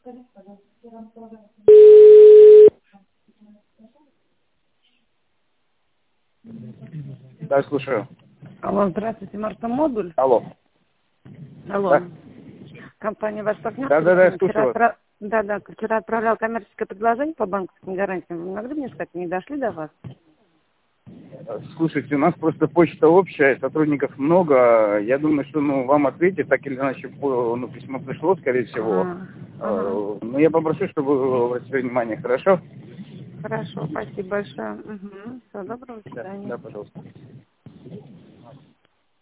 Да, слушаю. Алло, здравствуйте, Мартомодуль. Алло. Алло. Да. Компания «Восток». Да, я слушаю вас. Вчера отправлял коммерческое предложение по банковским гарантиям. Вы могли мне сказать, не дошли до вас? Слушайте, у нас просто почта общая, сотрудников много. Я думаю, что вам ответить, так или иначе, письмо пришло, скорее всего. Но я попрошу, чтобы вы обратили внимание, хорошо? Хорошо, спасибо большое. Всего доброго, до свидания. Да, пожалуйста.